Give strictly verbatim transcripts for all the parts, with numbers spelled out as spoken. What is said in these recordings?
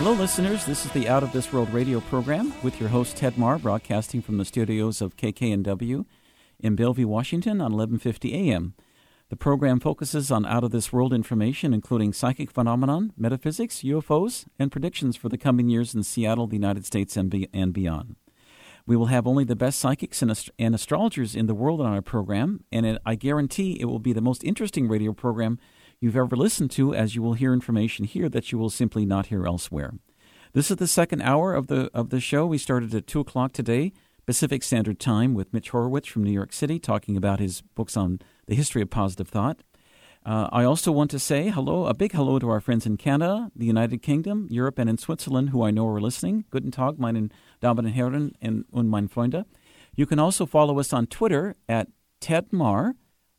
Hello, listeners. This is the Out of This World radio program with your host, Ted Marr, broadcasting from the studios of K K N W in Bellevue, Washington on eleven fifty A M. The program focuses on out-of-this-world information, including psychic phenomenon, metaphysics, U F Os, and predictions for the coming years in Seattle, the United States, and, be- and beyond. We will have only the best psychics and, ast- and astrologers in the world on our program, and it, I guarantee it will be the most interesting radio program you've ever listened to, as you will hear information here that you will simply not hear elsewhere. This is the second hour of the of the show. We started at two o'clock today, Pacific Standard Time, with Mitch Horowitz from New York City, talking about his books on the history of positive thought. Uh, I also want to say hello, a big hello to our friends in Canada, the United Kingdom, Europe, and in Switzerland, who I know are listening. Guten Tag, meine Damen und Herren und meine Freunde. You can also follow us on Twitter at Ted Marr,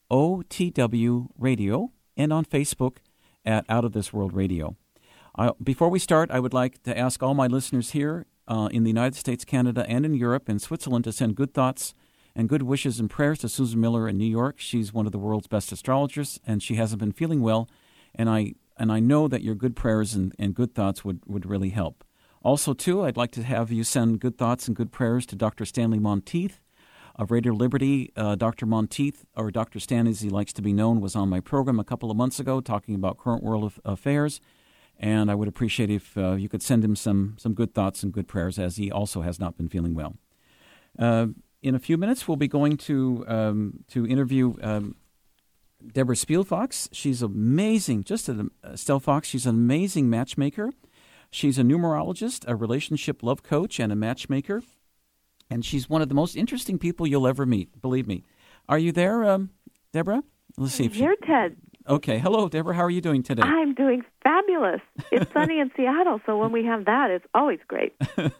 O T W Radio, and on Facebook at Out of This World Radio. Uh, before we start, I would like to ask all my listeners here uh, in the United States, Canada, and in Europe and Switzerland to send good thoughts and good wishes and prayers to Susan Miller in New York. She's one of the world's best astrologers, and she hasn't been feeling well, and I and I know that your good prayers and, and good thoughts would, would really help. Also, too, I'd like to have you send good thoughts and good prayers to Doctor Stanley Monteith of Radio Liberty. Uh, Doctor Monteith, or Doctor Stan as he likes to be known, was on my program a couple of months ago talking about current world of affairs, and I would appreciate if uh, you could send him some, some good thoughts and good prayers, as he also has not been feeling well. Uh, in a few minutes, we'll be going to um, to interview um, Deborah Spielfox. She's amazing, just a, Estelle Fox, she's an amazing matchmaker. She's a numerologist, a relationship love coach, and a matchmaker. And she's one of the most interesting people you'll ever meet, believe me. Are you there, um, Deborah? Let's see if I'm here, she... Ted. Okay. Hello, Deborah. How are you doing today? I'm doing fabulous. It's sunny in Seattle, so when we have that, it's always great.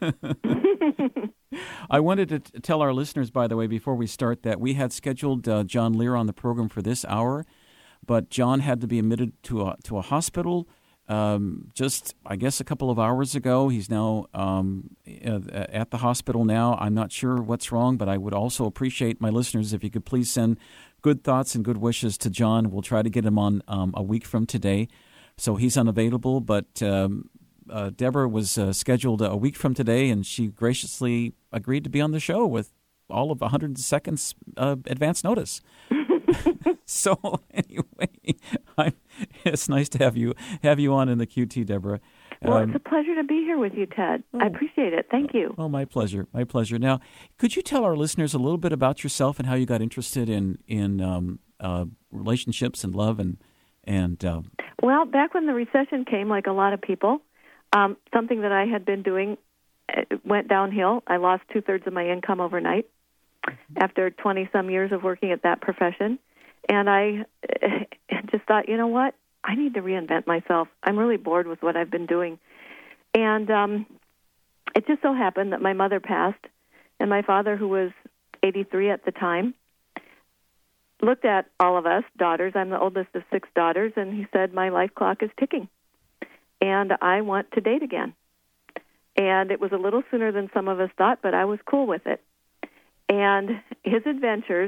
I wanted to t- tell our listeners, by the way, before we start, that we had scheduled uh, John Lear on the program for this hour, but John had to be admitted to a, to a hospital um, just, I guess, a couple of hours ago. He's now um, at the hospital now. I'm not sure what's wrong, but I would also appreciate my listeners if you could please send good thoughts and good wishes to John. We'll try to get him on um, a week from today. So he's unavailable, but um, uh, Deborah was uh, scheduled a week from today, and she graciously agreed to be on the show with all of one hundred seconds uh, advance notice. So anyway, I'm, it's nice to have you have you on in the Q T, Deborah. Well, Um, it's a pleasure to be here with you, Ted. oh. I appreciate it. Thank you. Oh, my pleasure. My pleasure. Now, could you tell our listeners a little bit about yourself and how you got interested in in um, uh, relationships and love and and um... Well, back when the recession came, like a lot of people, um, something that I had been doing uh, went downhill. I lost two-thirds of my income overnight after twenty-some years of working at that profession. And I uh, just thought, you know what? I need to reinvent myself. I'm really bored with what I've been doing. And um, it just so happened that my mother passed, and my father, who was eighty-three at the time, looked at all of us daughters. I'm the oldest of six daughters, and he said, my life clock is ticking, and I want to date again. And it was a little sooner than some of us thought, but I was cool with it. And his adventures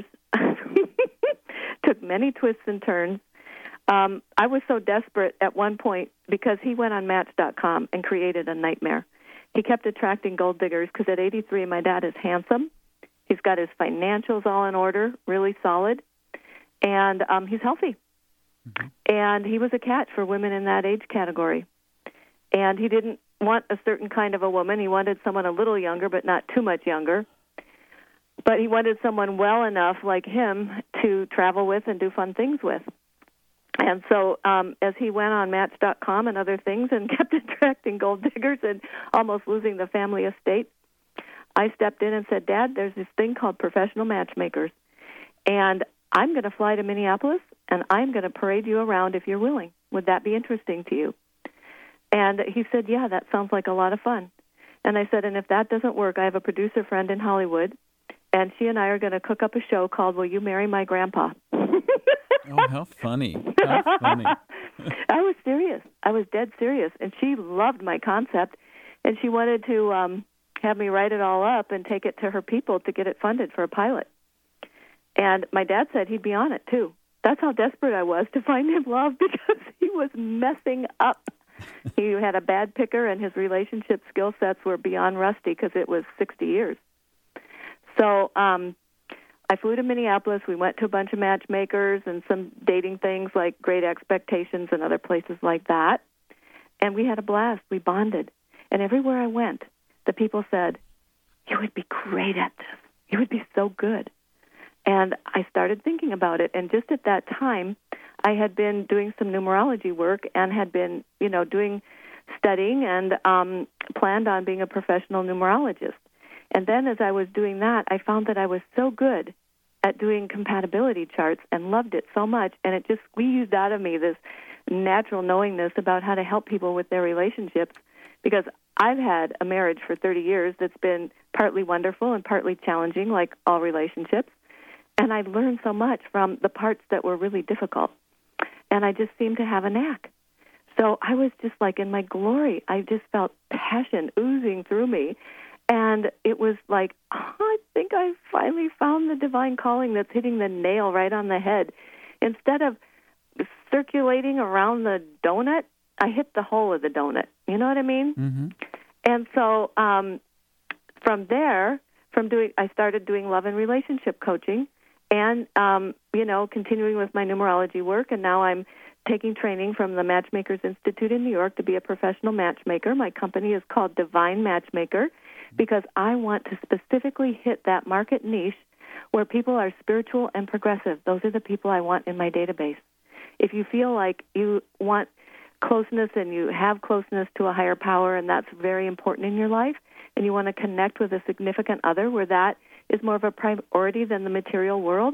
took many twists and turns. Um, I was so desperate at one point because he went on Match dot com and created a nightmare. He kept attracting gold diggers because at eighty-three, my dad is handsome. He's got his financials all in order, really solid, and um, he's healthy. Mm-hmm. And he was a catch for women in that age category. And he didn't want a certain kind of a woman. He wanted someone a little younger, but not too much younger. But he wanted someone well enough like him to travel with and do fun things with. And so um, as he went on Match dot com and other things and kept attracting gold diggers and almost losing the family estate, I stepped in and said, Dad, there's this thing called professional matchmakers, and I'm going to fly to Minneapolis, and I'm going to parade you around if you're willing. Would that be interesting to you? And he said, yeah, that sounds like a lot of fun. And I said, and if that doesn't work, I have a producer friend in Hollywood, and she and I are going to cook up a show called Will You Marry My Grandpa? Oh, how funny. How funny. I was serious. I was dead serious. And she loved my concept, and she wanted to um, have me write it all up and take it to her people to get it funded for a pilot. And my dad said he'd be on it, too. That's how desperate I was to find him love, because he was messing up He had a bad picker, and his relationship skill sets were beyond rusty because it was sixty years. So um, I flew to Minneapolis. We went to a bunch of matchmakers and some dating things like Great Expectations and other places like that. And we had a blast. We bonded. And everywhere I went, the people said, "You would be great at this. You would be so good." And I started thinking about it. And just at that time, I had been doing some numerology work and had been, you know, doing studying and um, planned on being a professional numerologist. And then as I was doing that, I found that I was so good at doing compatibility charts and loved it so much, and it just squeezed out of me this natural knowingness about how to help people with their relationships, because I've had a marriage for thirty years that's been partly wonderful and partly challenging, like all relationships, and I've learned so much from the parts that were really difficult, and I just seemed to have a knack. So I was just like in my glory. I just felt passion oozing through me. And it was like, oh, I think I finally found the divine calling that's hitting the nail right on the head. Instead of circulating around the donut, I hit the hole of the donut. You know what I mean? Mm-hmm. And so um, from there, from doing, I started doing love and relationship coaching and, um, you know, continuing with my numerology work. And now I'm taking training from the Matchmakers Institute in New York to be a professional matchmaker. My company is called Divine Matchmaker, because I want to specifically hit that market niche where people are spiritual and progressive. Those are the people I want in my database. If you feel like you want closeness and you have closeness to a higher power, and that's very important in your life, and you want to connect with a significant other where that is more of a priority than the material world,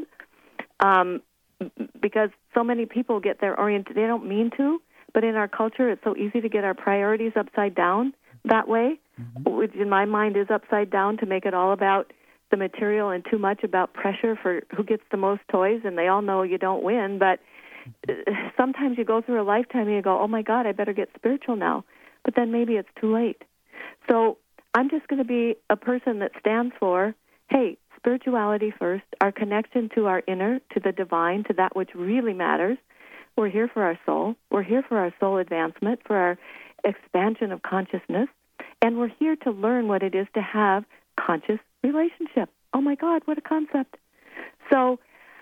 um, because so many people get their orient, they don't mean to, but in our culture it's so easy to get our priorities upside down that way, mm-hmm. which in my mind is upside down, to make it all about the material and too much about pressure for who gets the most toys, and they all know you don't win, but sometimes you go through a lifetime and you go, oh my God, I better get spiritual now, but then maybe it's too late. So I'm just going to be a person that stands for, hey, spirituality first, our connection to our inner, to the divine, to that which really matters. We're here for our soul. We're here for our soul advancement, for our expansion of consciousness, and we're here to learn what it is to have conscious relationship. Oh my God, what a concept. So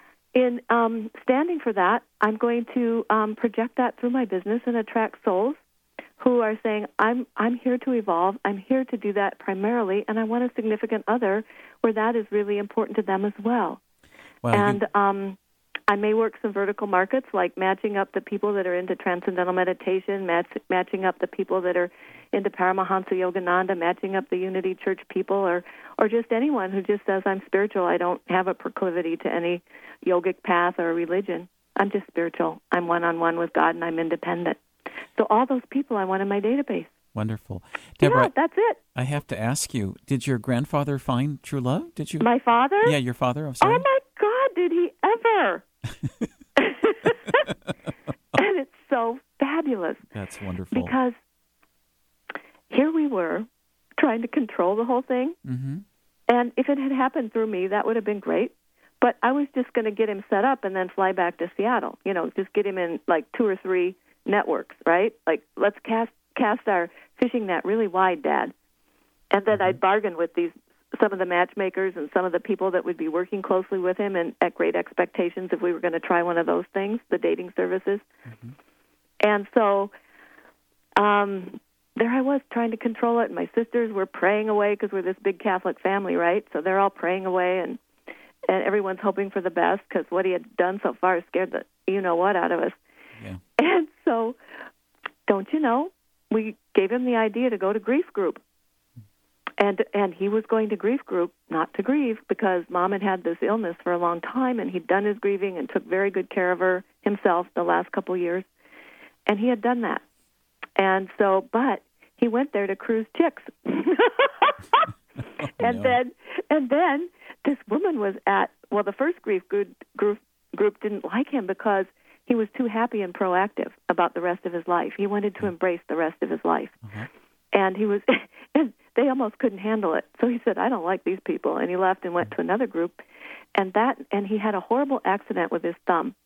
in um, standing for that, I'm going to um, project that through my business and attract souls who are saying, I'm I'm here to evolve, I'm here to do that primarily, and I want a significant other where that is really important to them as well. well and you... um I may work some vertical markets, like matching up the people that are into transcendental meditation, match, matching up the people that are into Paramahansa Yogananda, matching up the Unity Church people, or, or just anyone who just says, I'm spiritual. I don't have a proclivity to any yogic path or religion. I'm just spiritual. I'm one-on-one with God, and I'm independent. So all those people I want in my database. Wonderful. Deborah, yeah, that's it. I have to ask you, did your grandfather find true love? Did you? My father? Yeah, your father. I'm sorry. Oh, my God, did he ever? And it's so fabulous. That's wonderful. Because here we were trying to control the whole thing. Mm-hmm. And if it had happened through me, that would have been great. But I was just going to get him set up and then fly back to Seattle. You know, just get him in like two or three networks, right? Like, let's cast cast our fishing net really wide, Dad. And then mm-hmm. I'd bargain with these some of the matchmakers and some of the people that would be working closely with him and at Great Expectations if we were going to try one of those things, the dating services. Mm-hmm. And so um, there I was trying to control it, and my sisters were praying away because we're this big Catholic family, right? So they're all praying away, and, and everyone's hoping for the best because what he had done so far scared the you-know-what out of us. Yeah. And so, don't you know, we gave him the idea to go to grief group. And and he was going to grief group, not to grieve, because Mom had had this illness for a long time, and he'd done his grieving and took very good care of her himself the last couple of years. And he had done that. And so, but he went there to cruise chicks. oh, and no. then and then this woman was at, well, the first grief group, group, group didn't like him because he was too happy and proactive about the rest of his life. He wanted to embrace the rest of his life. Uh-huh. And he was, and they almost couldn't handle it. So he said, I don't like these people. And he left and went to another group. And that, and he had a horrible accident with his thumb.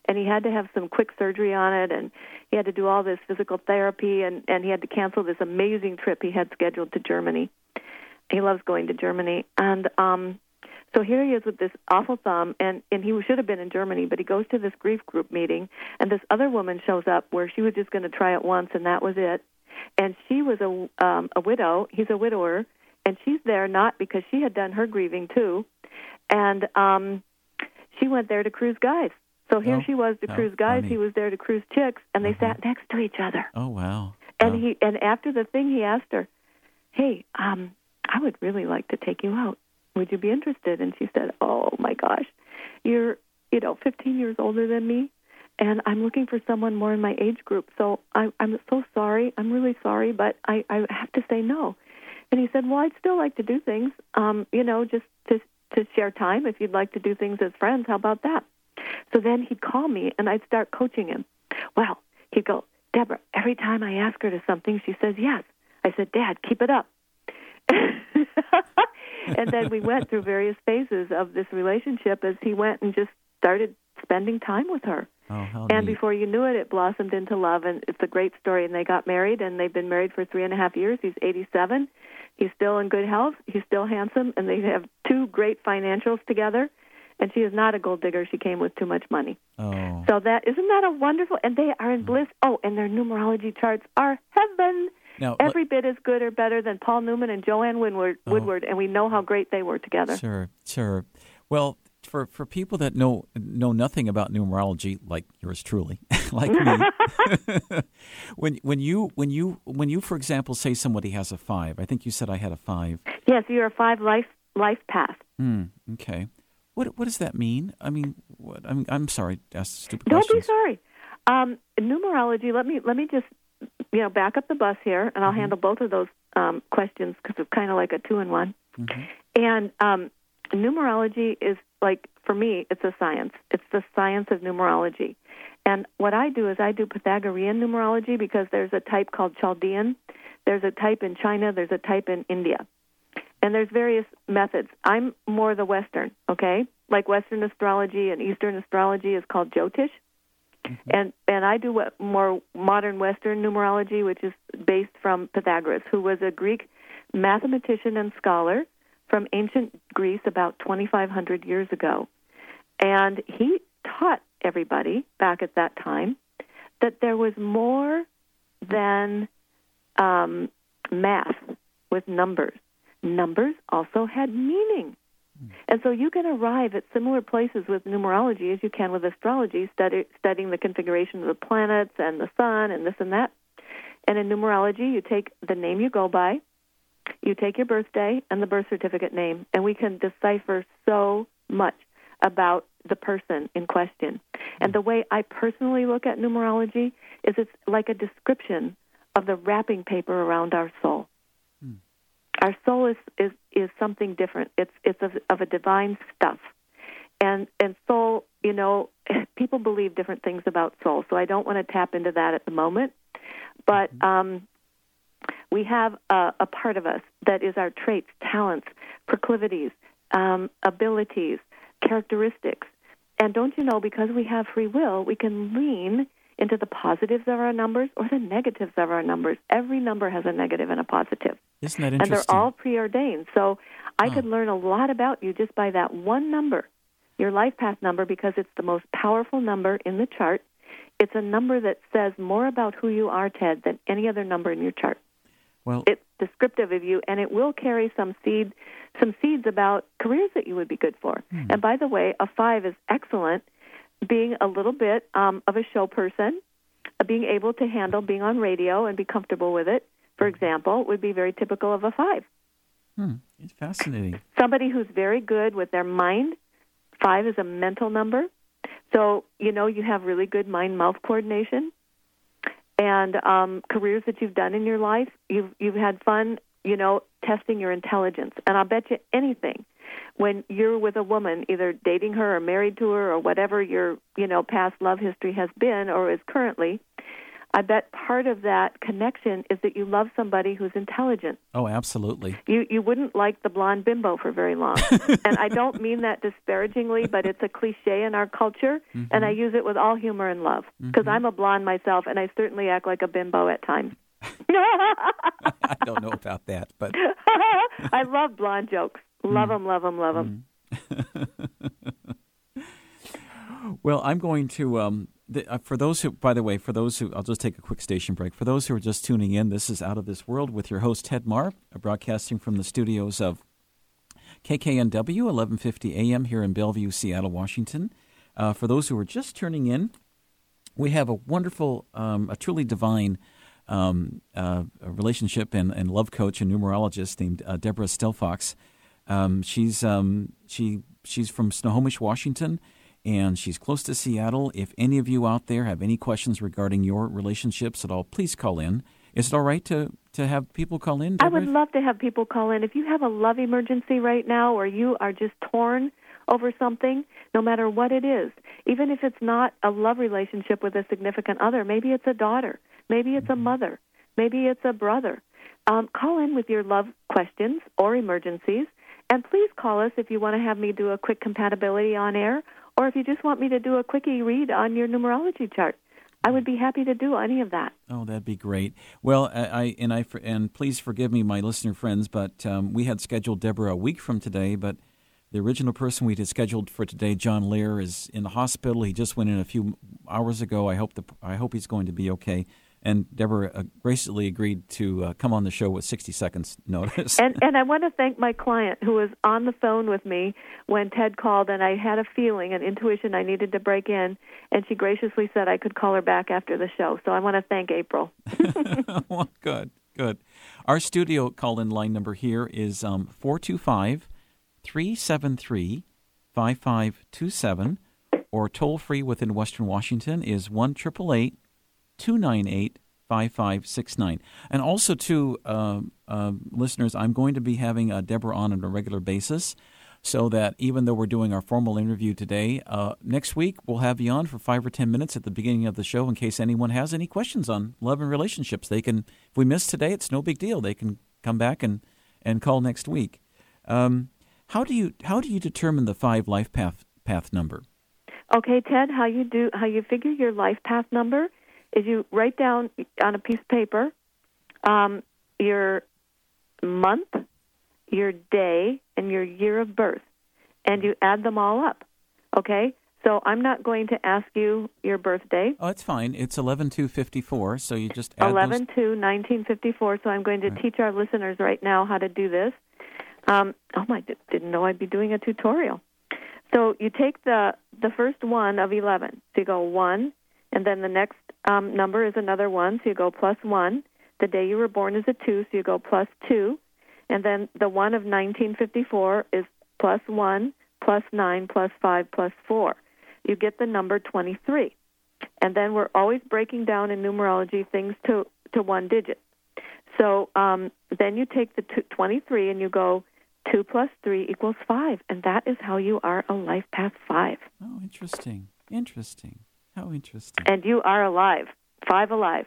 and he had to have some quick surgery on it, and he had to do all this physical therapy, and, and he had to cancel this amazing trip he had scheduled to Germany. He loves going to Germany. And um, so here he is with this awful thumb, and, and he should have been in Germany, but he goes to this grief group meeting, and this other woman shows up where she was just going to try it once, and that was it. And she was a, um, a widow. He's a widower, and she's there not because she had done her grieving too. And um, she went there to cruise guys. So here oh, she was to oh, cruise guys. funny. He was there to cruise chicks, and they uh-huh. sat next to each other. Oh, wow. And wow. he and after the thing, he asked her, hey, um, I would really like to take you out. Would you be interested? And she said, oh, my gosh, you're, you know, fifteen years older than me, and I'm looking for someone more in my age group. So I, I'm so sorry. I'm really sorry, but I, I have to say no. And he said, well, I'd still like to do things, um, you know, just to to share time. If you'd like to do things as friends, how about that? So then he'd call me, and I'd start coaching him. Well, he'd go, Deborah, every time I ask her to something, she says yes. I said, Dad, keep it up. And then we went through various phases of this relationship as he went and just started spending time with her. Oh, how and neat. before you knew it, it blossomed into love, and it's a great story. And they got married, and they've been married for three and a half years. He's eighty-seven. He's still in good health. He's still handsome, and they have two great financials together. And she is not a gold digger. She came with too much money. Oh. So that isn't that a wonderful? And they are in bliss. Oh, and their numerology charts are heaven. Now, Every bit as good or better than Paul Newman and Joanne Woodward, Oh. Woodward, and we know how great they were together. Sure, sure. Well, for for people that know know nothing about numerology, like yours truly, like me, when when you when you when you, for example, say somebody has a five, I think you said I had a five. Yes, you're a five life life path. Hmm. Okay. What what does that mean? I mean, what, I mean, I'm sorry to ask stupid Don't questions. be sorry. Um, numerology. Let me let me just you know back up the bus here, and I'll Mm-hmm. handle both of those um, questions because it's kind of like a two in one. Mm-hmm. And um, numerology is like, for me, it's a science. It's the science of numerology. And what I do is I do Pythagorean numerology because there's a type called Chaldean. There's a type in China. There's a type in India. And there's various methods. I'm more the Western, okay? Like Western astrology and Eastern astrology is called Jyotish. Mm-hmm. And and I do what more modern Western numerology, which is based from Pythagoras, who was a Greek mathematician and scholar from ancient Greece about twenty-five hundred years ago. And he taught everybody back at that time that there was more than um, math with numbers. Numbers also had meaning. And so you can arrive at similar places with numerology as you can with astrology, study, studying the configuration of the planets and the sun and this and that. And in numerology, you take the name you go by, you take your birthday and the birth certificate name, and we can decipher so much about the person in question. And the way I personally look at numerology is it's like a description of the wrapping paper around our soul. Hmm. Our soul is, is, is something different. It's it's of, of a divine stuff. And and soul, you know, people believe different things about soul, so I don't want to tap into that at the moment. But um, we have a, a part of us that is our traits, talents, proclivities, um, abilities, characteristics. And don't you know, because we have free will, we can lean into the positives of our numbers or the negatives of our numbers. Every number has a negative and a positive. Isn't that interesting? And they're all preordained. So I oh. could learn a lot about you just by that one number, your life path number, because it's the most powerful number in the chart. It's a number that says more about who you are, Ted, than any other number in your chart. Well, it's descriptive of you, and it will carry some seed, some seeds about careers that you would be good for. Hmm. And by the way, a five is excellent, being a little bit um, of a show person, uh, being able to handle being on radio and be comfortable with it, for example, would be very typical of a five. Hmm. It's fascinating. Somebody who's very good with their mind. Five is a mental number. So, you know, you have really good mind-mouth coordination. And um, careers that you've done in your life, you've you've had fun, you know, testing your intelligence. And I'll bet you anything, when you're with a woman, either dating her or married to her or whatever your, you know, past love history has been or is currently, I bet part of that connection is that you love somebody who's intelligent. Oh, absolutely. You you wouldn't like the blonde bimbo for very long. And I don't mean that disparagingly, but it's a cliche in our culture, mm-hmm. and I use it with all humor and love. Because mm-hmm. I'm a blonde myself, and I certainly act like a bimbo at times. I don't know about that, but... I love blonde jokes. Love them, mm. love them, love them. Mm. Well, I'm going to... Um, The, uh, for those who, by the way, for those who, I'll just take a quick station break. For those who are just tuning in, this is Out of This World with your host, Ted Marr, broadcasting from the studios of K K N W, eleven fifty A M here in Bellevue, Seattle, Washington. Uh, for those who are just tuning in, we have a wonderful, um, a truly divine um, uh, relationship and, and love coach and numerologist named uh, Deborah Stelfox. Um, she's um, she she's from Snohomish, Washington. And she's close to Seattle. If any of you out there have any questions regarding your relationships at all, please call in. Is it all right to, to have people call in, Deborah? I would love to have people call in. If you have a love emergency right now or you are just torn over something, no matter what it is, even if it's not a love relationship with a significant other, maybe it's a daughter, maybe it's mm-hmm. a mother, maybe it's a brother, um, call in with your love questions or emergencies. And please call us if you want to have me do a quick compatibility on air, or if you just want me to do a quickie read on your numerology chart. I would be happy to do any of that. Oh, that'd be great. Well, I, I and I and please forgive me, my listener friends, but um, we had scheduled Deborah a week from today, but the original person we had scheduled for today, John Lear, is in the hospital. He just went in a few hours ago. I hope the I hope he's going to be okay. And Deborah uh, graciously agreed to uh, come on the show with sixty seconds notice. And, and I want to thank my client who was on the phone with me when Ted called, and I had a feeling, an intuition I needed to break in, and she graciously said I could call her back after the show. So I want to thank April. Well, good, good. Our studio call-in line number here is um, four two five, three seven three, five five two seven, or toll-free within Western Washington is one eight eight eight, two nine eight, five five six nine. And also, to uh, uh, listeners, I'm going to be having uh, Deborah on on a regular basis, so that even though we're doing our formal interview today, uh, next week we'll have you on for five or ten minutes at the beginning of the show in case anyone has any questions on love and relationships. They can, if we miss today, it's no big deal. They can come back and, and call next week. Um, how do you how do you determine the five life path path number? Okay, Ted, how you do how you figure your life path number is you write down on a piece of paper um, your month, your day, and your year of birth, and you add them all up, okay? So I'm not going to ask you your birthday. Oh, it's fine. It's eleven two fifty-four, so you just add eleven two nineteen fifty-four, so I'm going to right. teach our listeners right now how to do this. Um, oh, my, didn't know I'd be doing a tutorial. So you take the, the first one of eleven, so you go one, and then the next um, number is another one, so you go plus one. The day you were born is a two, so you go plus two. And then the one of nineteen fifty-four is plus one, plus nine, plus five, plus four. You get the number twenty-three. And then we're always breaking down in numerology things to, to one digit. So um, then you take the two, twenty-three and you go two plus three equals five. And that is how you are a life path five. Oh, interesting. Interesting. How interesting. And you are alive. Five alive.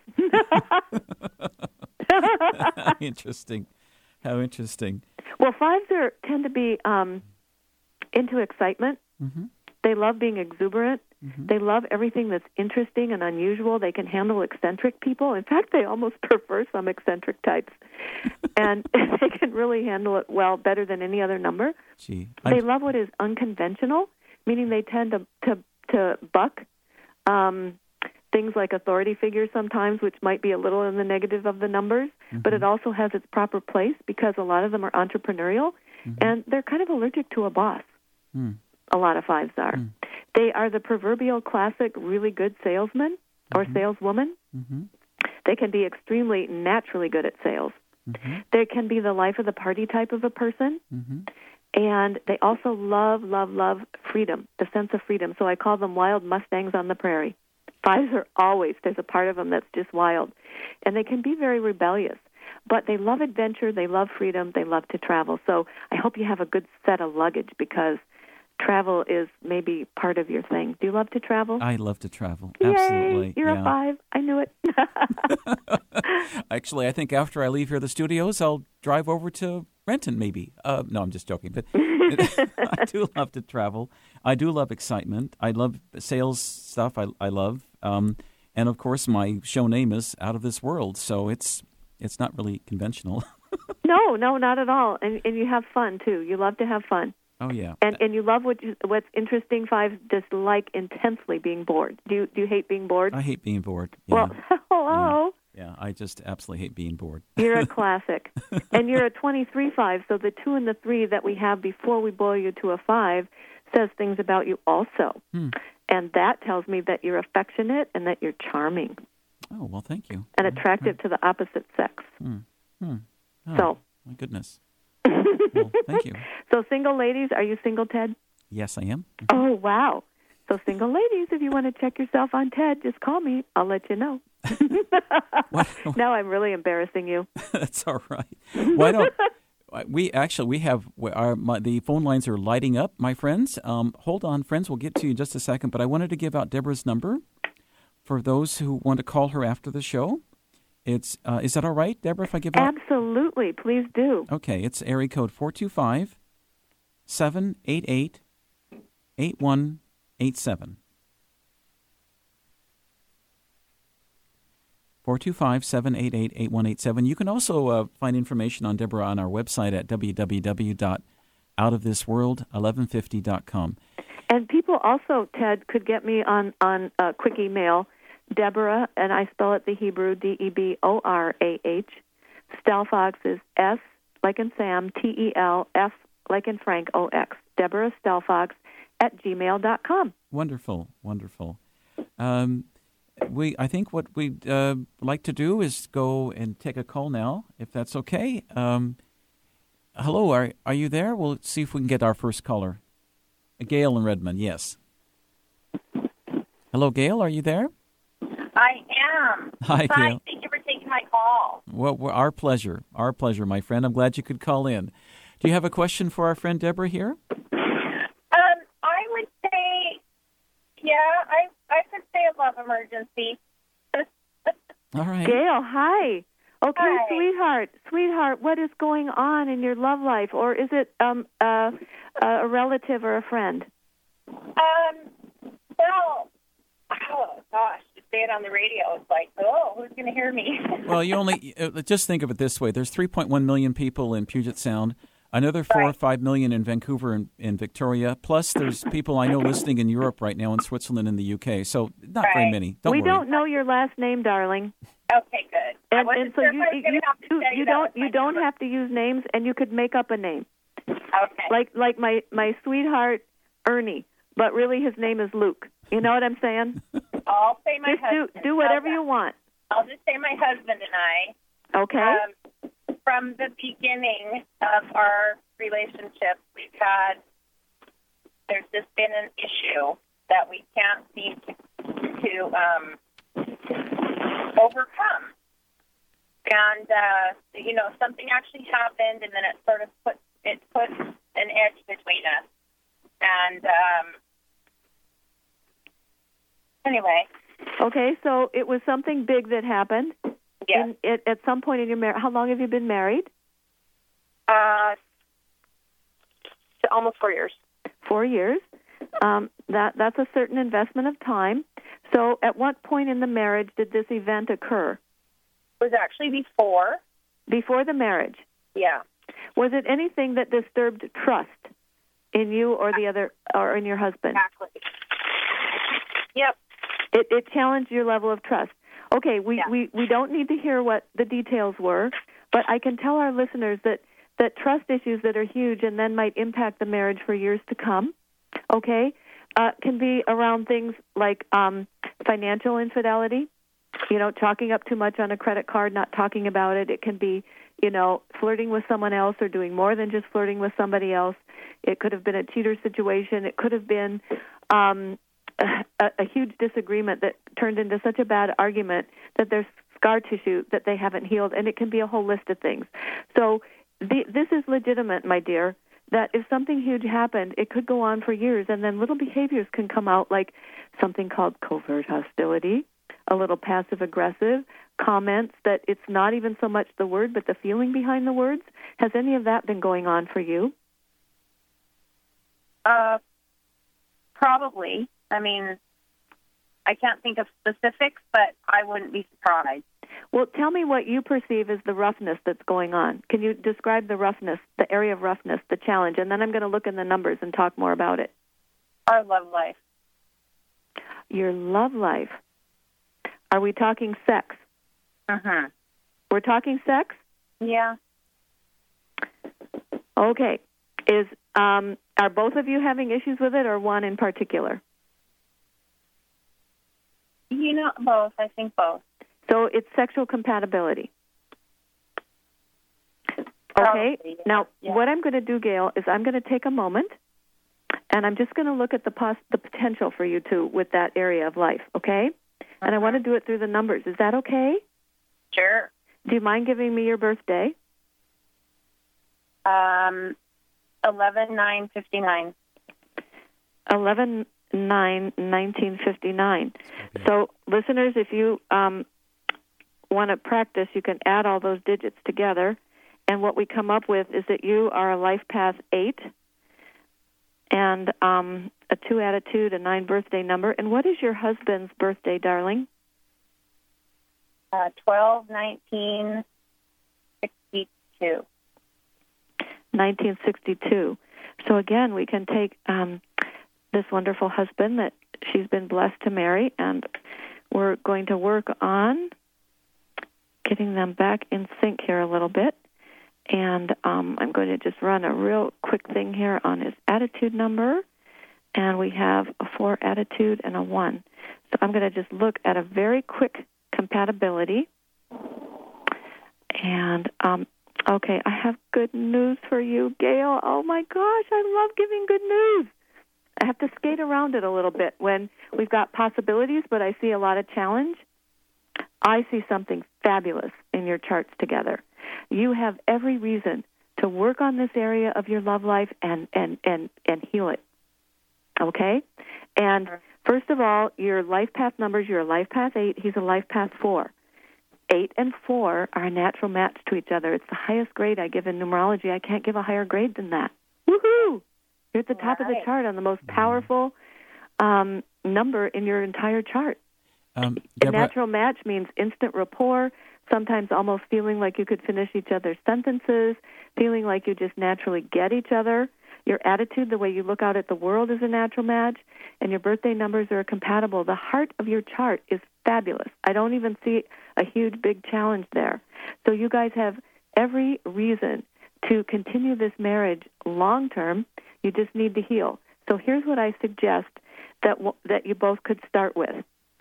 Interesting. How interesting. Well, fives are tend to be um, into excitement. Mm-hmm. They love being exuberant. Mm-hmm. They love everything that's interesting and unusual. They can handle eccentric people. In fact, they almost prefer some eccentric types. And they can really handle it well, better than any other number. Gee, they I'm... love what is unconventional, meaning they tend to, to, to buck um, things like authority figures sometimes, which might be a little in the negative of the numbers, mm-hmm. but it also has its proper place because a lot of them are entrepreneurial, mm-hmm. and they're kind of allergic to a boss. Mm. A lot of fives are. Mm. They are the proverbial classic really good salesman or mm-hmm. saleswoman. Mm-hmm. They can be extremely naturally good at sales. Mm-hmm. They can be the life of the party type of a person. Mm-hmm. And they also love, love, love freedom, the sense of freedom. So I call them wild Mustangs on the prairie. Fives are always, there's a part of them that's just wild. And they can be very rebellious. But they love adventure, they love freedom, they love to travel. So I hope you have a good set of luggage because travel is maybe part of your thing. Do you love to travel? I love to travel. Yay, Absolutely. You're yeah. a five. I knew it. Actually, I think after I leave here the studios, I'll drive over to Renton maybe. Uh, no, I'm just joking. But I do love to travel. I do love excitement. I love sales stuff. I, I love. Um, and, of course, my show name is Out of This World, so it's it's not really conventional. No, no, not at all. And and you have fun, too. You love to have fun. Oh, yeah. And and you love what you, what's interesting. Fives dislike intensely being bored. Do you, do you hate being bored? I hate being bored. Yeah. Well, hello. Yeah. yeah, I just absolutely hate being bored. You're a classic. And you're a twenty-three five, so the two and the three that we have before we boil you to a five says things about you also. Hmm. And that tells me that you're affectionate and that you're charming. Oh, well, thank you. And attractive hmm. to the opposite sex. Hmm. Hmm. Oh, so, my goodness. Well, thank you. So, single ladies, are you single, Ted? Yes, I am. Mm-hmm. Oh, wow. So, single ladies, if you want to check yourself on Ted, just call me. I'll let you know. what? Now I'm really embarrassing you. That's all right. Why don't we actually we have our my, the phone lines are lighting up, my friends. Um, hold on, friends. We'll get to you in just a second. But I wanted to give out Deborah's number for those who want to call her after the show. It's uh, is that all right, Deborah, if I give out? Absolutely. Please do. Okay. It's area code four two five, seven eight eight, eight one eight seven. four two five, seven eight eight, eight one eight seven. You can also uh, find information on Deborah on our website at w w w dot out of this world eleven fifty dot com. And people also, Ted, could get me on, on a quick email, Deborah, and I spell it the Hebrew, D E B O R A H. Stelfox is S, like in Sam, T E L, F, like in Frank, O X. Deborah Stelfox at gmail dot com. Wonderful, wonderful. Um, we, I think what we'd uh, like to do is go and take a call now, if that's okay. Um, hello, are are you there? We'll see if we can get our first caller. Gail in Redmond, yes. Hello, Gail, are you there? I am. Hi, Hi, Gail. thank you for taking my call. Well, well, our pleasure. Our pleasure, my friend. I'm glad you could call in. Do you have a question for our friend Deborah here? Um, I would say, yeah, I I could say a love emergency. All right. Gail, hi. Okay, Hi. sweetheart, sweetheart, what is going on in your love life? Or is it um, uh, a relative or a friend? Um, well, oh, gosh, to say it on the radio, it's like, oh, who's going to hear me? Well, you only uh, just think of it this way. There's three point one million people in Puget Sound, another four or Right. five million in Vancouver and in Victoria. Plus, there's people I know listening in Europe right now, in Switzerland and the U K. So not very Right. many. Don't we worry. don't know your last name, darling. Okay, good. I And, wasn't and so sure you if I was going you to have to you, tell you you that don't was my you don't number. have to use names, and you could make up a name, Okay. like like my my sweetheart Ernie, but really his name is Luke. You know what I'm saying? I'll say my Just do husband. do whatever How's you that? want. I'll just say my husband and I. Okay. Um, from the beginning of our relationship, we've had, there's just been an issue that we can't seem to, to um, overcome. And, uh, you know, something actually happened, and then it sort of put, it put an edge between us. And um, anyway. Okay, so it was something big that happened. Yeah. In, at, at some point in your marriage. How long have you been married? Uh, almost four years. Four years. Um, that that's a certain investment of time. So, at what point in the marriage did this event occur? It was actually before. Before the marriage. Yeah. Was it anything that disturbed trust in you or the other, or in your husband? Exactly. Yep. It, it challenged your level of trust. Okay, we, Yeah. we, we don't need to hear what the details were, but I can tell our listeners that, that trust issues that are huge and then might impact the marriage for years to come, okay, uh, can be around things like um, financial infidelity, you know, chalking up too much on a credit card, not talking about it. It can be, you know, flirting with someone else or doing more than just flirting with somebody else. It could have been a cheater situation. It could have been um, a, a huge disagreement that turned into such a bad argument that there's scar tissue that they haven't healed, and it can be a whole list of things. So the, this is legitimate, my dear. that if something huge happened, it could go on for years, and then little behaviors can come out like something called covert hostility, a little passive-aggressive, comments that it's not even so much the word but the feeling behind the words. Has any of that been going on for you? Uh, probably. I mean, I can't think of specifics, but I wouldn't be surprised. Well, tell me what you perceive as the roughness that's going on. Can you describe the roughness, the area of roughness, the challenge? And then I'm going to look in the numbers and talk more about it. Our love life. Your love life. Are we talking sex? Uh-huh. We're talking sex? Yeah. Okay. Is um, are both of you having issues with it, or one in particular? You know, both. I think both. So it's sexual compatibility. Okay. Probably, yeah. Now, yeah. what I'm going to do, Gail, is I'm going to take a moment, and I'm just going to look at the pos- the potential for you two with that area of life, okay? Uh-huh. And I want to do it through the numbers. Is that okay? Sure. Do you mind giving me your birthday? Um, eleven nine fifty nine. Eleven nine nineteen fifty nine. So, listeners, if you um, want to practice, you can add all those digits together, and what we come up with is that you are a life path eight, and um, a two attitude, a nine birthday number. And what is your husband's birthday, darling? Uh, twelve nineteen sixty two. nineteen sixty-two. So again, we can take um, this wonderful husband that she's been blessed to marry, and we're going to work on getting them back in sync here a little bit. And um, I'm going to just run a real quick thing here on his attitude number. And we have a four attitude and a one. So I'm going to just look at a very quick compatibility. And, um, okay, I have good news for you, Gail. Oh, my gosh, I love giving good news. I have to skate around it a little bit when we've got possibilities, but I see a lot of challenge. I see something fabulous in your charts together. You have every reason to work on this area of your love life and, and, and, and heal it. Okay? And first of all, your life path numbers, you're a life path eight, he's a life path four. Eight and four are a natural match to each other. It's the highest grade I give in numerology. I can't give a higher grade than that. Woohoo! You're at the top right. of the chart on the most powerful um, number in your entire chart. Um, a natural match means instant rapport, sometimes almost feeling like you could finish each other's sentences, feeling like you just naturally get each other. Your attitude, the way you look out at the world, is a natural match, and your birthday numbers are compatible. The heart of your chart is fabulous. I don't even see a huge, big challenge there. So you guys have every reason to continue this marriage long term. You just need to heal. So here's what I suggest that w- that you both could start with.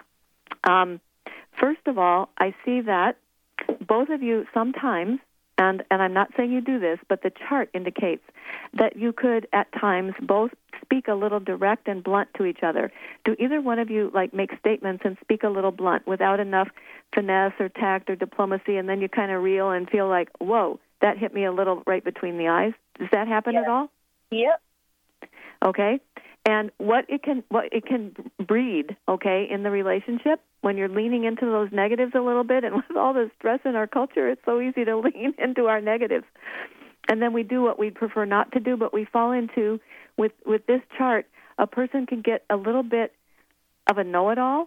Um, first of all, I see that both of you sometimes, and, and I'm not saying you do this, but the chart indicates that you could at times both speak a little direct and blunt to each other. Do either one of you like make statements and speak a little blunt without enough finesse or tact or diplomacy, and then you kind of reel and feel like, whoa, that hit me a little right between the eyes? Does that happen Yes. at all? Yep. Okay. And what it can what it can breed, okay, in the relationship, when you're leaning into those negatives a little bit, and with all the stress in our culture, it's so easy to lean into our negatives. And then we do what we prefer not to do, but we fall into, with, with this chart, a person can get a little bit of a know-it-all,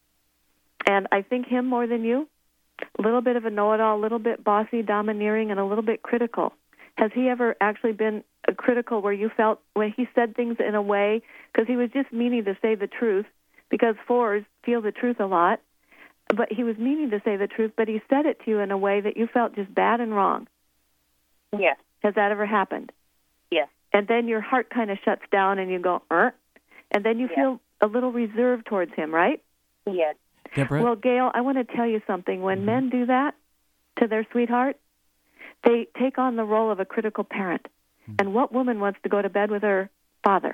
and I think him more than you, a little bit of a know-it-all, a little bit bossy, domineering, and a little bit critical. Has he ever actually been critical where you felt when he said things in a way, because he was just meaning to say the truth, because fours feel the truth a lot, but he was meaning to say the truth, but he said it to you in a way that you felt just bad and wrong? Yes. Has that ever happened? Yes. And then your heart kind of shuts down and you go, er, and then you yes. feel a little reserved towards him, right? Yes. Deborah? Well, Gail, I want to tell you something. When mm-hmm. men do that to their sweetheart, they take on the role of a critical parent. Mm-hmm. And what woman wants to go to bed with her father?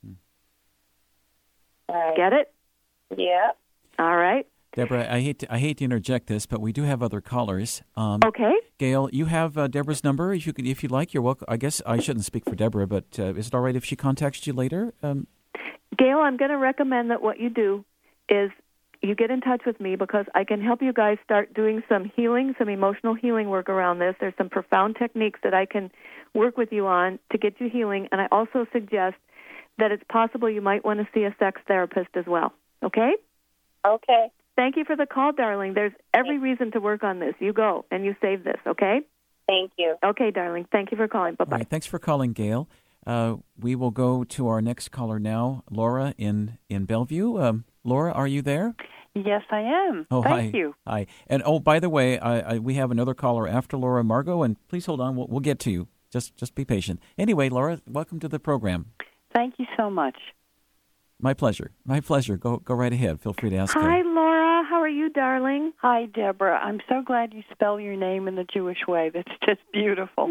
Right. Get it? Yeah. All right. Deborah, I hate to, I hate to interject this, but we do have other callers. Um, okay. Gail, you have uh, Deborah's number. If you could, if you'd like, you're welcome. I guess I shouldn't speak for Deborah, but uh, is it all right if she contacts you later? Um, Gail, I'm going to recommend that what you do is you get in touch with me because I can help you guys start doing some healing, some emotional healing work around this. There's some profound techniques that I can work with you on to get you healing, and I also suggest that it's possible you might want to see a sex therapist as well. Okay? Okay. Thank you for the call, darling. There's every reason to work on this. You go and you save this, okay? Thank you. Okay, darling. Thank you for calling. Bye-bye. all right, thanks for calling, Gail. Uh, we will go to our next caller now, Laura in, in Bellevue. Um, Laura, are you there? Yes, I am. Oh, Thank hi. you. Hi. And, oh, by the way, I, I, we have another caller after Laura, Margot, and please hold on. We'll, we'll get to you. Just just be patient. Anyway, Laura, welcome to the program. Thank you so much. My pleasure. My pleasure. Go go right ahead. Feel free to ask. Hi, her. Laura. How are you, darling? Hi, Deborah. I'm so glad you spell your name in the Jewish way. That's just beautiful.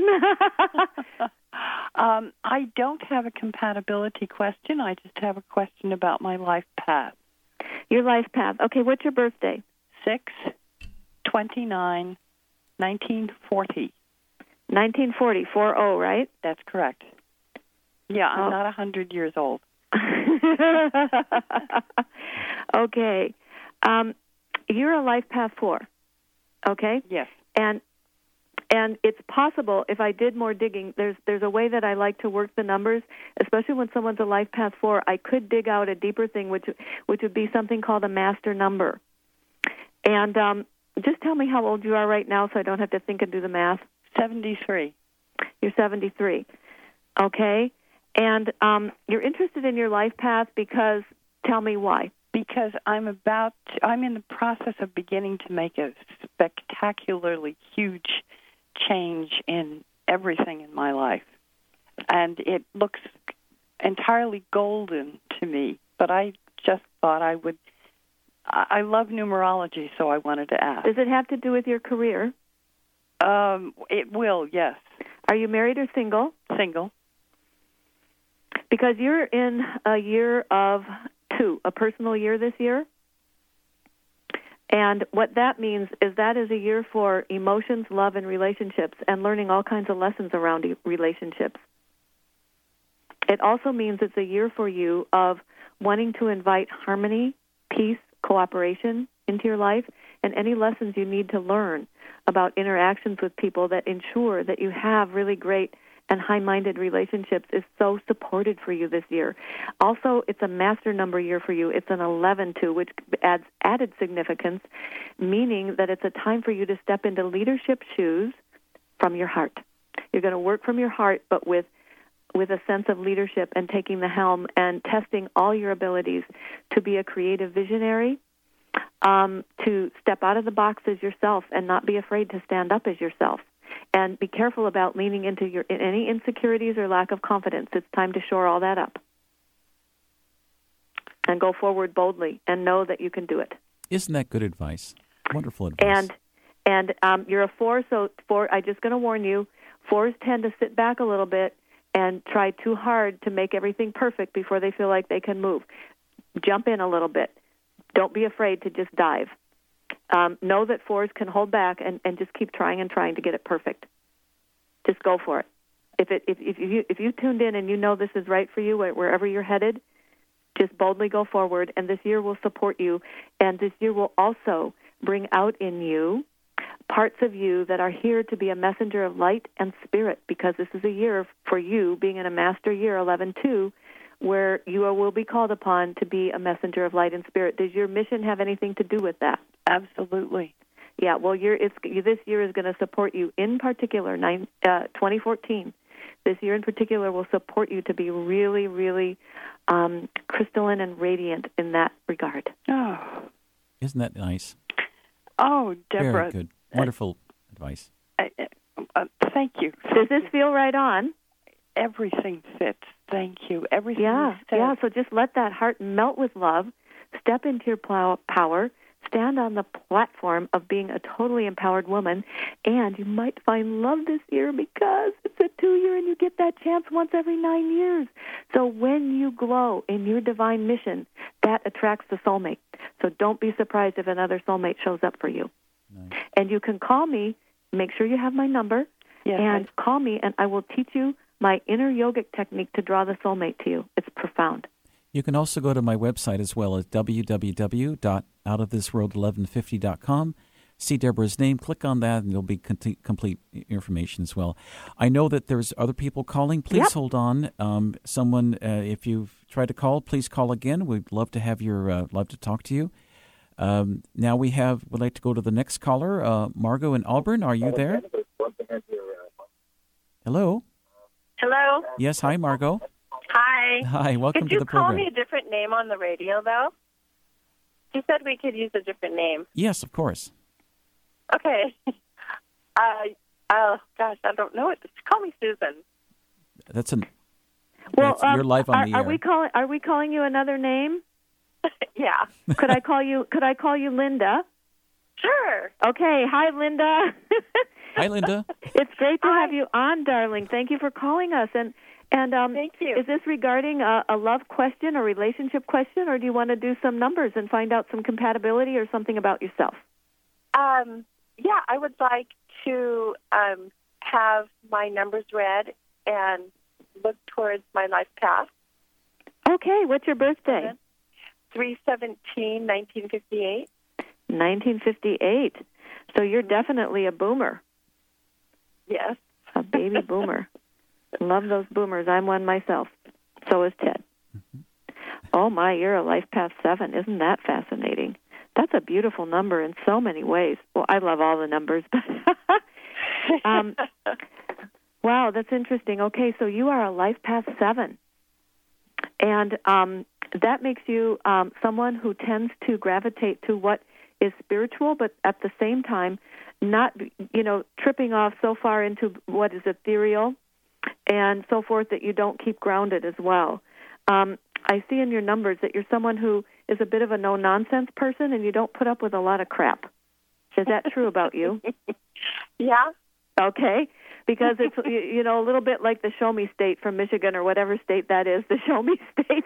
um, I don't have a compatibility question. I just have a question about my life path. Your life path. Okay, what's your birthday? six twenty-nine nineteen forty. nineteen forty, four oh, right? That's correct. Yeah, I'm Oh. not one hundred years old. Okay. Um, you're a life path four, okay? Yes. And and it's possible, if I did more digging, there's there's a way that I like to work the numbers, especially when someone's a life path four. I could dig out a deeper thing, which which would be something called a master number. And um, just tell me how old you are right now so I don't have to think and do the math. seventy-three. You're seventy-three. Okay. And um, you're interested in your life path because, tell me why. Because I'm about, to, I'm in the process of beginning to make a spectacularly huge change in everything in my life. And it looks entirely golden to me, but I just thought I would, I love numerology, so I wanted to ask. Does it have to do with your career? Um, it will, yes. Are you married or single? Single. Because you're in a year of two, a personal year this year. And what that means is that is a year for emotions, love, and relationships, and learning all kinds of lessons around relationships. It also means it's a year for you of wanting to invite harmony, peace, cooperation into your life, and any lessons you need to learn about interactions with people that ensure that you have really great and high-minded relationships is so supported for you this year. Also, it's a master number year for you. It's an eleven two, which adds added significance, meaning that it's a time for you to step into leadership shoes from your heart. You're going to work from your heart, but with with a sense of leadership and taking the helm and testing all your abilities to be a creative visionary, um, to step out of the box as yourself and not be afraid to stand up as yourself. And be careful about leaning into your any insecurities or lack of confidence. It's time to shore all that up. And go forward boldly and know that you can do it. Isn't that good advice? Wonderful advice. And and um, you're a four, so four. I'm just going to warn you, fours tend to sit back a little bit and try too hard to make everything perfect before they feel like they can move. Jump in a little bit. Don't be afraid to just dive. Um, know that fours can hold back and, and just keep trying and trying to get it perfect. Just go for it. If it if, if you if you tuned in and you know this is right for you wherever you're headed, just boldly go forward. And this year will support you. And this year will also bring out in you parts of you that are here to be a messenger of light and spirit. Because this is a year for you being in a master year, eleven two, where you will be called upon to be a messenger of light and spirit. Does your mission have anything to do with that? Absolutely. Yeah, well, you're, it's, this year is going to support you in particular, nine, uh, twenty fourteen. This year in particular will support you to be really, really um, crystalline and radiant in that regard. Oh, Isn't that nice? oh, Deborah. Very good. Wonderful uh, advice. Uh, uh, thank you. Does this feel right on? Everything fits. Thank you. Everything Yeah, fits. yeah. So just let that heart melt with love. Step into your plow- power. Stand on the platform of being a totally empowered woman, and you might find love this year because it's a two-year and you get that chance once every nine years. So when you glow in your divine mission, that attracts the soulmate. So don't be surprised if another soulmate shows up for you. Nice. And you can call me make sure you have my number, Yes, and I- call me, and I will teach you my inner yogic technique to draw the soulmate to you. It's profound. You can also go to my website as well as w w w dot out of this world eleven fifty dot com. See Deborah's name, click on that, and there'll be complete, complete information as well. I know that there's other people calling. Please Yep. hold on. Um, someone, uh, if you've tried to call, please call again. We'd love to have your, uh, love to talk to you. Um, now we have, would like to go to the next caller, uh, Margot in Auburn. Are you there? Hello? Hello. Yes, hi, Margot. Hi. Hi, welcome Could to you the call program. me a different name on the radio, though? You said we could use a different name. Yes, of course. Okay. Uh, oh, gosh, I don't know it. Just call me Susan. That's an. Well, that's, you're um, live on are, the are air. we calling? Are we calling you another name? Yeah. Could I call you? Could I call you Linda? Sure. Okay. Hi, Linda. Hi, Linda. It's great to Hi. have you on, darling. Thank you for calling us. And and um, Thank you. is this regarding a, a love question, a relationship question, or do you want to do some numbers and find out some compatibility or something about yourself? Um, yeah, I would like to um, have my numbers read and look towards my life path. Okay. What's your birthday? three seventeen nineteen fifty-eight. nineteen fifty-eight. So you're definitely a boomer, Yes. a baby boomer. Love those boomers. I'm one myself. So is Ted. Oh, my, you're a life path seven. Isn't that fascinating? That's a beautiful number in so many ways. Well, I love all the numbers, but um, wow, that's interesting. Okay, so you are a life path seven, and um, that makes you um, someone who tends to gravitate to what is spiritual, but at the same time, not you know tripping off so far into what is ethereal and so forth that you don't keep grounded as well. Um, I see in your numbers that you're someone who is a bit of a no-nonsense person and you don't put up with a lot of crap. Is that true about you? Yeah. Okay. Because it's, you you know, a little bit like the Show Me State from Michigan or whatever state that is, the Show Me State.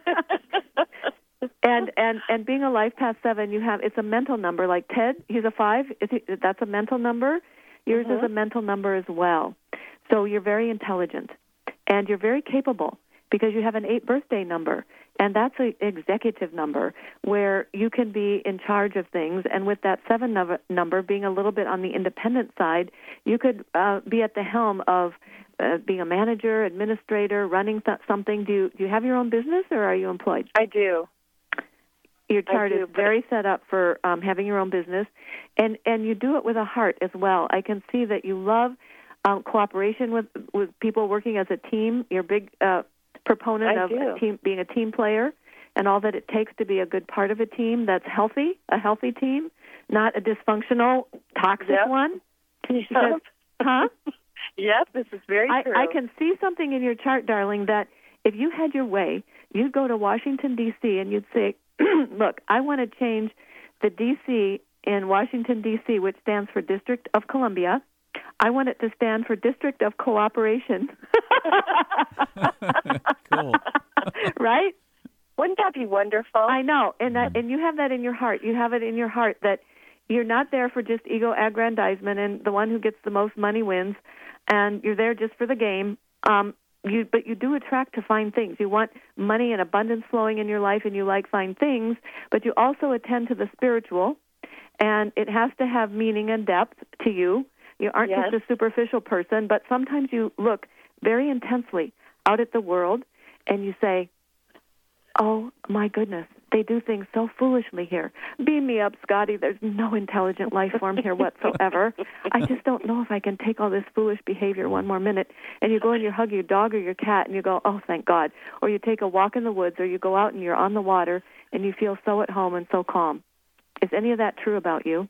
and and and being a life path seven, you have, it's a mental number. Like Ted, he's a five. Is he, that's a mental number. Yours Mhm. is a mental number as well. So you're very intelligent and you're very capable, because you have an eight birthday number, and that's an executive number where you can be in charge of things. And with that seven number, number being a little bit on the independent side, you could uh, be at the helm of uh, being a manager, administrator, running th- something. Do you, do you have your own business, or are you employed? I do. Your chart I do, is very set up for um, having your own business, and, and you do it with a heart as well. I can see that you love um, cooperation with, with people working as a team. You're a big uh, proponent I of do. a team, being a team player and all that it takes to be a good part of a team that's healthy, a healthy team, not a dysfunctional, toxic Yep. one. Yep. Because, huh? Yep, this is very I, true. I can see something in your chart, darling, that if you had your way, you'd go to Washington, D C, and you'd say, look, I want to change the D C in Washington, D C, which stands for District of Columbia. I want it to stand for District of Cooperation. Cool. Right? Wouldn't that be wonderful? I know, and that, and you have that in your heart. You have it in your heart that you're not there for just ego aggrandizement and the one who gets the most money wins, and you're there just for the game. Um, you, but you do attract to fine things. You want money and abundance flowing in your life, and you like fine things, but you also attend to the spiritual, and it has to have meaning and depth to you. You aren't Yes. just a superficial person, but sometimes you look very intensely out at the world, and you say, oh, my goodness, they do things so foolishly here. Beam me up, Scotty. There's no intelligent life form here whatsoever. I just don't know if I can take all this foolish behavior one more minute. And you go and you hug your dog or your cat, and you go, oh, thank God. Or you take a walk in the woods, or you go out and you're on the water, and you feel so at home and so calm. Is any of that true about you?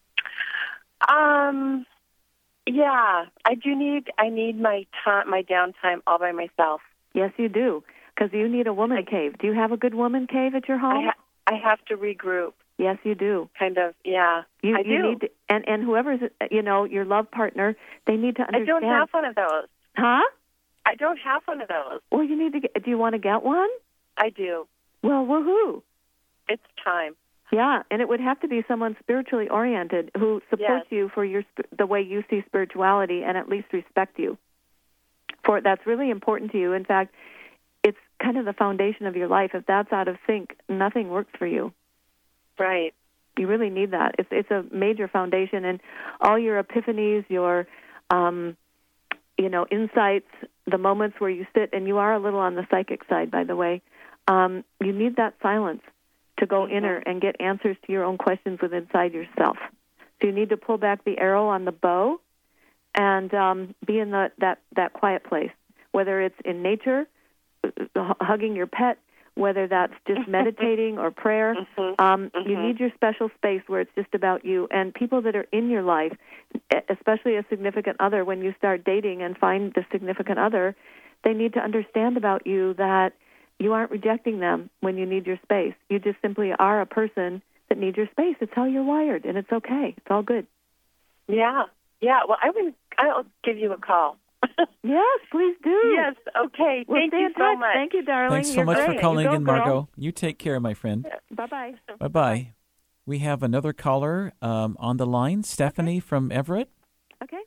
Um, yeah, I do need. I need my time, my downtime, all by myself. Yes, you do, because you need a woman cave. Do you have a good woman cave at your home? I, ha- I have to regroup. Yes, you do. Kind of, yeah. You, I you do. need to, and and whoever's you know your love partner, they need to I understand. don't have one of those. Huh? I don't have one of those. Well, you need to get. Do you want to get one? I do. Well, woohoo! It's time. Yeah, and it would have to be someone spiritually oriented who supports Yes. you for your the way you see spirituality and at least respect you. For that's really important to you. In fact, it's kind of the foundation of your life. If that's out of sync, nothing works for you. Right. You really need that. It's it's a major foundation, and all your epiphanies, your um, you know insights, the moments where you sit, and you are a little on the psychic side, by the way. Um, you need that silence to go mm-hmm. inner and get answers to your own questions within inside yourself. So you need to pull back the arrow on the bow and um, be in the, that, that quiet place, whether it's in nature, uh, hugging your pet, whether that's just meditating or prayer. Mm-hmm. Um, mm-hmm. You need your special space where it's just about you. And people that are in your life, especially a significant other, when you start dating and find the significant other, they need to understand about you that you aren't rejecting them when you need your space. You just simply are a person that needs your space. It's how you're wired, and it's okay. It's all good. Yeah. Yeah. Well, I will, I'll give you a call. Yes, please do. Yes. Okay. Well, Thank stay you in so touch. much. Thank you, darling. Thanks so You're much great. for calling You go, in, girl. Margot. You take care, my friend. Bye-bye. Bye-bye. We have another caller um, on the line, Stephanie Okay. from Everett. Okay.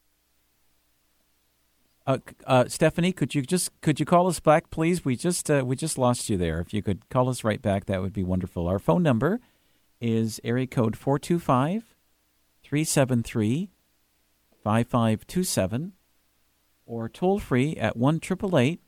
Uh, uh, Stephanie, could you just could you call us back, please? We just uh, we just lost you there. If you could call us right back, that would be wonderful. Our phone number is area code four two five, three seven three, five five two seven, or toll free at one eight eight eight,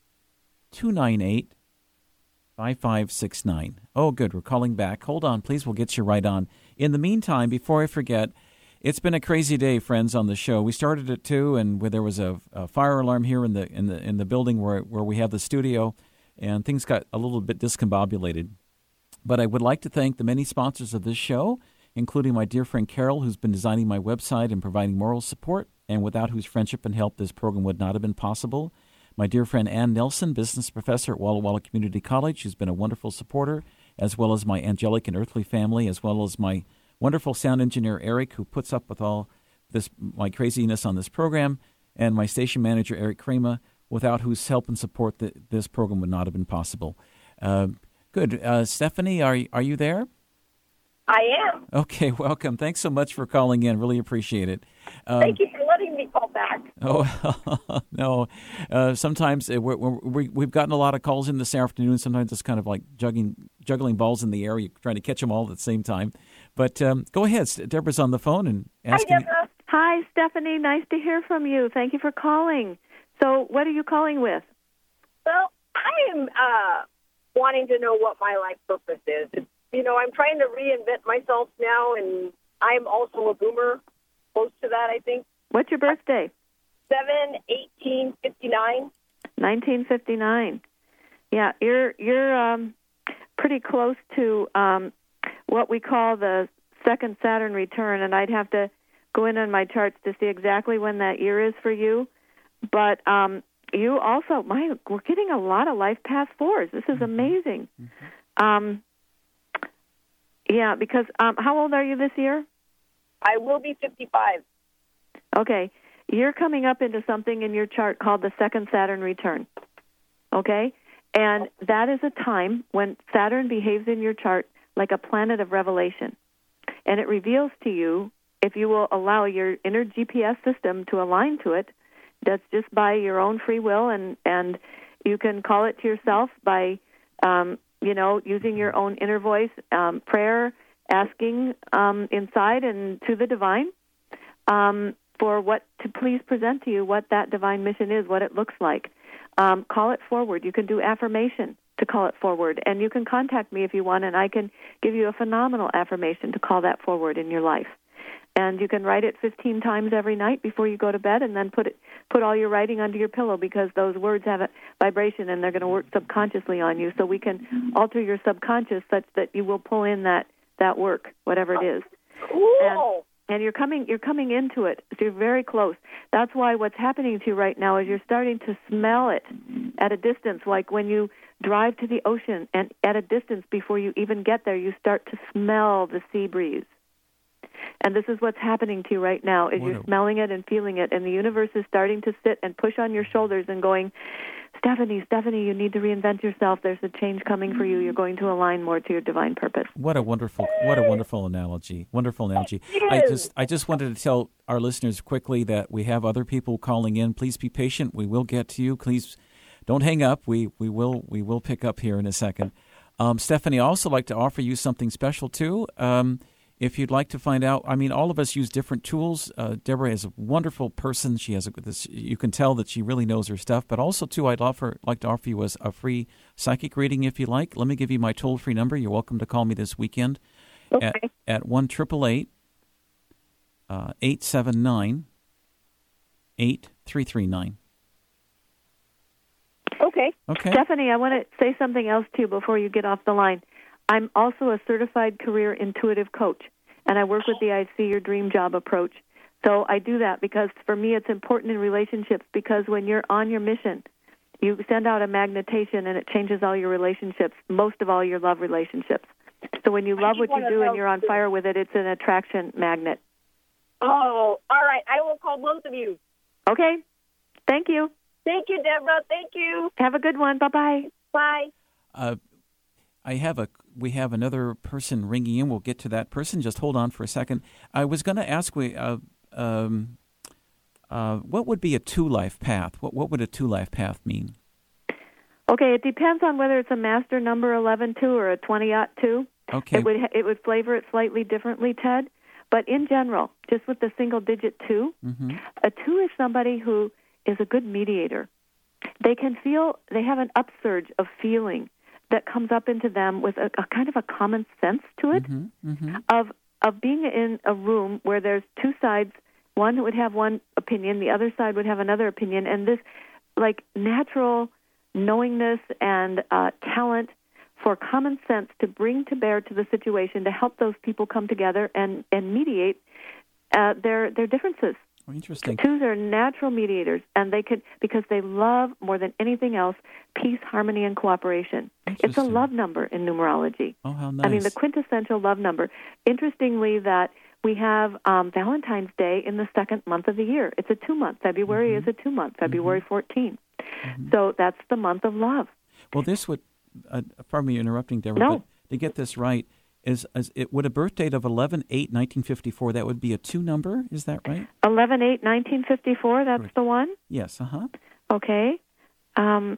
two nine eight, five five six nine. Oh, good. We're calling back. Hold on, please. We'll get you right on. In the meantime, before I forget, it's been a crazy day, friends, on the show. We started at two, and where there was a, a fire alarm here in the in the in the building where where we have the studio, and things got a little bit discombobulated. But I would like to thank the many sponsors of this show, including my dear friend Carol, who's been designing my website and providing moral support, and without whose friendship and help this program would not have been possible. My dear friend Ann Nelson, business professor at Walla Walla Community College, who's been a wonderful supporter, as well as my angelic and earthly family, as well as my wonderful sound engineer, Eric, who puts up with all this my craziness on this program, and my station manager, Eric Kramer, without whose help and support the, this program would not have been possible. Uh, good. Uh, Stephanie, are, are you there? I am. Okay, welcome. Thanks so much for calling in. Really appreciate it. Um, Thank you for letting me call back. Oh, no. Uh, sometimes uh, we're, we're, we've gotten a lot of calls in this afternoon. Sometimes it's kind of like juggling, juggling balls in the air. You're trying to catch them all at the same time. But um, go ahead. Deborah's on the phone and asking. Hi, Deborah. Hi, Stephanie. Nice to hear from you. Thank you for calling. So what are you calling with? Well, I am uh, wanting to know what my life purpose is. It's, you know, I'm trying to reinvent myself now, and I'm also a boomer, close to that, I think. What's your birthday? seven eighteen fifty-nine. nineteen fifty-nine. Yeah, you're you're um, pretty close to um, what we call the second Saturn return, and I'd have to go in on my charts to see exactly when that year is for you. But um, you also, my, we're getting a lot of life path fours. This is amazing. Mm-hmm. Um, yeah, because um, how old are you this year? I will be fifty-five. Okay. You're coming up into something in your chart called the second Saturn return. Okay? And that is a time when Saturn behaves in your chart like a planet of revelation. And it reveals to you, if you will allow your inner G P S system to align to it, that's just by your own free will, and, and you can call it to yourself by, um, you know, using your own inner voice, um, prayer, asking um, inside and to the divine um, for what to please present to you what that divine mission is, what it looks like. Um, call it forward. You can do affirmation to call it forward, and you can contact me if you want, and I can give you a phenomenal affirmation to call that forward in your life. And you can write it fifteen times every night before you go to bed, and then put it, put all your writing under your pillow, because those words have a vibration and they're going to work subconsciously on you. So we can alter your subconscious such that you will pull in that, that work, whatever it is. Cool. And, and you're coming you're coming into it. So you're very close. That's why what's happening to you right now is you're starting to smell it at a distance, like when you drive to the ocean, and at a distance before you even get there, you start to smell the sea breeze. And this is what's happening to you right now, is What you're a- smelling it and feeling it, and the universe is starting to sit and push on your shoulders and going, Stephanie, Stephanie, you need to reinvent yourself. There's a change coming for you. You're going to align more to your divine purpose. What a wonderful, what a wonderful analogy. Wonderful analogy. I just, I just wanted to tell our listeners quickly that we have other people calling in. Please be patient. We will get to you. Please don't hang up. We, we will, we will pick up here in a second. Um, Stephanie, I also like to offer you something special too. Um, If you'd like to find out, I mean, all of us use different tools. Uh, Deborah is a wonderful person. She has a, this, you can tell that she really knows her stuff. But also, too, I'd offer, like to offer you a, a free psychic reading if you like. Let me give you my toll-free number. You're welcome to call me this weekend Okay. at at one triple eight eight seven nine eight three three nine. Okay. Okay. Stephanie, I want to say something else to you before you get off the line. I'm also a certified career intuitive coach, and I work with the I See Your Dream Job approach. So I do that because for me it's important in relationships, because when you're on your mission, you send out a magnetation and it changes all your relationships, most of all your love relationships. So when you love what you do and you're on fire with it, it's an attraction magnet. Oh, all right. I will call both of you. Okay. Thank you. Thank you, Deborah. Thank you. Have a good one. Bye-bye. Bye. Uh, I have a we have another person ringing in. We'll get to that person. Just hold on for a second. I was going to ask we uh, um, uh, what would be a two life path? What what would a two life path mean? Okay, it depends on whether it's a master number eleven two or a twenty aught two. Okay. It would it would flavor it slightly differently, Ted. But in general, just with the single digit two, mm-hmm. a two is somebody who is a good mediator. They can feel, they have an upsurge of feeling that comes up into them with a, a kind of a common sense to it, mm-hmm. Mm-hmm. of of being in a room where there's two sides. One would have one opinion, the other side would have another opinion, and this like natural knowingness and uh, talent for common sense to bring to bear to the situation to help those people come together and, and mediate uh, their their differences. Oh, interesting. Twos are natural mediators, and they could, because they love more than anything else peace, harmony, and cooperation. It's a love number in numerology. Oh, how nice. I mean, the quintessential love number. Interestingly, that we have um, Valentine's Day in the second month of the year. It's a two-month. February mm-hmm. is a two-month, February mm-hmm. fourteenth. Mm-hmm. So that's the month of love. Well, this would, uh, pardon me interrupting, Deborah, no. but to get this right, Is, is it would a birth date of eleven eight nineteen fifty-four, that would be a two number, is that right? eleven eight nineteen fifty-four, that's Correct. the one? Yes, uh-huh. Okay. Um,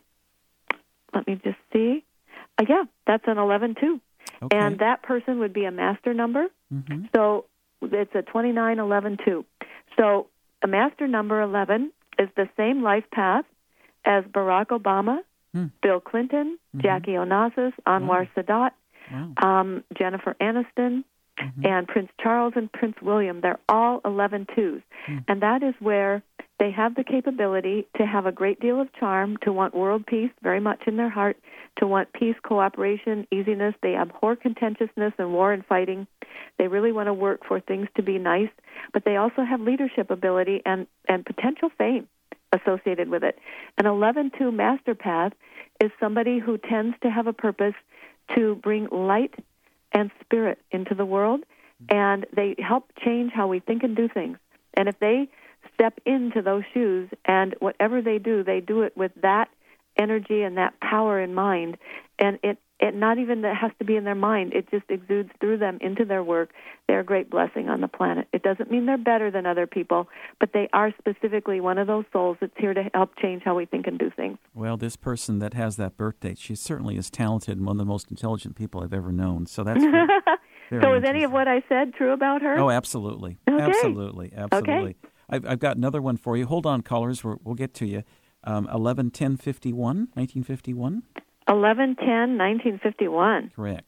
let me just see. Uh, yeah, that's an eleven two. Okay. And that person would be a master number. Mm-hmm. So it's a twenty-nine eleven two. So a master number eleven is the same life path as Barack Obama, hmm. Bill Clinton, mm-hmm. Jackie Onassis, Anwar wow. Sadat, Wow. Um, Jennifer Aniston, mm-hmm. and Prince Charles and Prince William. They're all eleven twos. Mm. And that is where they have the capability to have a great deal of charm, to want world peace very much in their heart, to want peace, cooperation, easiness. They abhor contentiousness and war and fighting. They really want to work for things to be nice, but they also have leadership ability and, and potential fame associated with it. An eleven two master path is somebody who tends to have a purpose to bring light and spirit into the world, and they help change how we think and do things. And if they step into those shoes, and whatever they do, they do it with that energy and that power in mind, and it, it not even that has to be in their mind, it just exudes through them into their work. They're a great blessing on the planet. It doesn't mean they're better than other people, but they are specifically one of those souls that's here to help change how we think and do things. Well, this person that has that birth date, she certainly is talented and one of the most intelligent people I've ever known. So that's very, very So is any of what I said true about her? Oh, absolutely. Okay. Absolutely. Absolutely. Okay. I've, I've got another one for you. Hold on, callers. We're, we'll get to you. Um, eleven ten fifty-one, nineteen fifty-one? eleven ten nineteen fifty-one. Correct.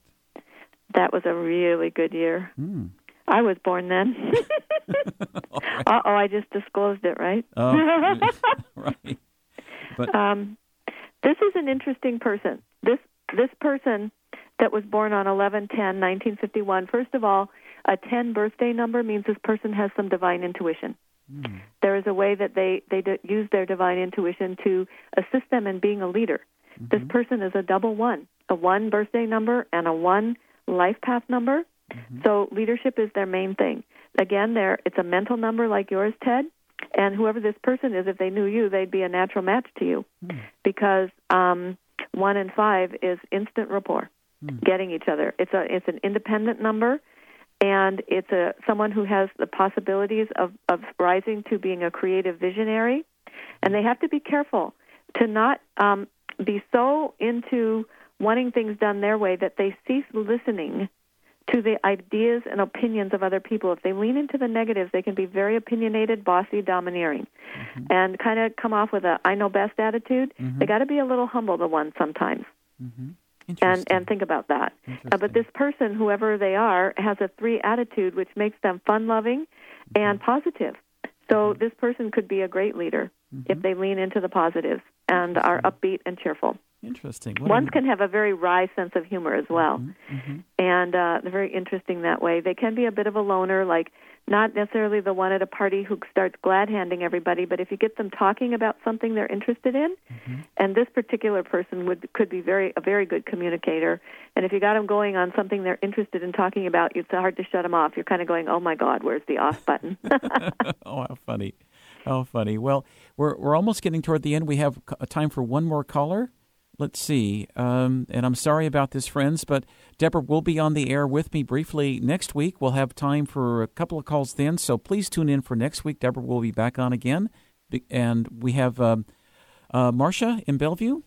That was a really good year. Mm. I was born then. Right. Uh-oh, I just disclosed it, right? Oh, right. But um, this is an interesting person. This this person that was born on eleven ten nineteen fifty-one, first of all, a ten birthday number means this person has some divine intuition. Mm. There is a way that they, they d- use their divine intuition to assist them in being a leader. Mm-hmm. This person is a double one, a one birthday number and a one life path number. Mm-hmm. So leadership is their main thing. Again, there it's a mental number like yours, Ted, And whoever this person is, if they knew you, they'd be a natural match to you mm. because um, one and five is instant rapport, mm. getting each other. It's a it's an independent number, and it's a someone who has the possibilities of, of rising to being a creative visionary. And they have to be careful to not um, be so into wanting things done their way that they cease listening to the ideas and opinions of other people. If they lean into the negatives, they can be very opinionated, bossy, domineering, mm-hmm. and kind of come off with a I know best attitude. Mm-hmm. They got to be a little humble, the one sometimes, mm-hmm. and and think about that. Uh, but this person, whoever they are, has a three attitude, which makes them fun-loving mm-hmm. and positive. So mm-hmm. this person could be a great leader mm-hmm. if they lean into the positives and are upbeat and cheerful. Interesting. Ones can have a very wry sense of humor as well, mm-hmm, mm-hmm. and uh, they're very interesting that way. They can be a bit of a loner, like not necessarily the one at a party who starts glad-handing everybody, but if you get them talking about something they're interested in, mm-hmm. and this particular person would could be very a very good communicator, and if you got them going on something they're interested in talking about, it's hard to shut them off. You're kind of going, oh, my God, where's the off button? Oh, how funny. How funny. Well, we're we're almost getting toward the end. We have time for one more caller. Let's see, um, and I'm sorry about this, friends, but Deborah will be on the air with me briefly next week. We'll have time for a couple of calls then, so please tune in for next week. Deborah will be back on again. And we have um, uh, Marcia in Bellevue.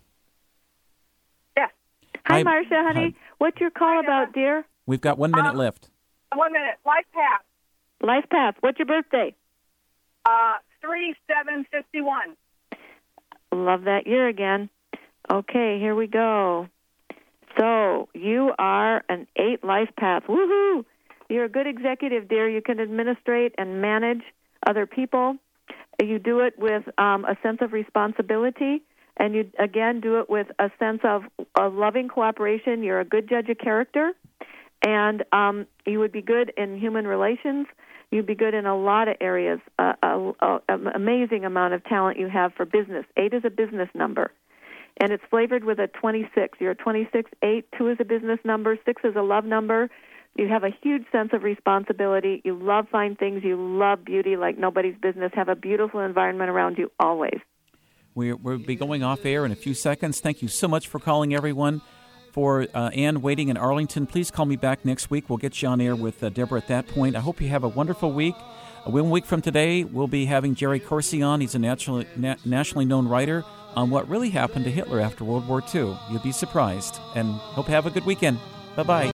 Yeah. Hi, Hi Marcia, honey. Hi. What's your call Hi, about, dear? We've got one minute um, left. One minute. Life path. Life path. What's your birthday? Uh, three seven fifty-one. Love that year again. Okay, here we go. So you are an eight life path. Woohoo! You're a good executive, dear. You can administrate and manage other people. You do it with um, a sense of responsibility, and you, again, do it with a sense of, of loving cooperation. You're a good judge of character, and um, you would be good in human relations. You'd be good in a lot of areas. Uh, a, a, an amazing amount of talent you have for business. Eight is a business number. And it's flavored with a twenty-six. You're a twenty-six, eight, two is a business number, six is a love number. You have a huge sense of responsibility. You love fine things. You love beauty like nobody's business. Have a beautiful environment around you always. We, we'll be going off air in a few seconds. Thank you so much for calling, everyone. For uh, Ann waiting in Arlington, please call me back next week. We'll get you on air with uh, Deborah at that point. I hope you have a wonderful week. Uh, one week from today, we'll be having Jerry Corsi on. He's a naturally, na- nationally known writer on what really happened to Hitler after World War Two. You'll be surprised. And hope you have a good weekend. Bye-bye.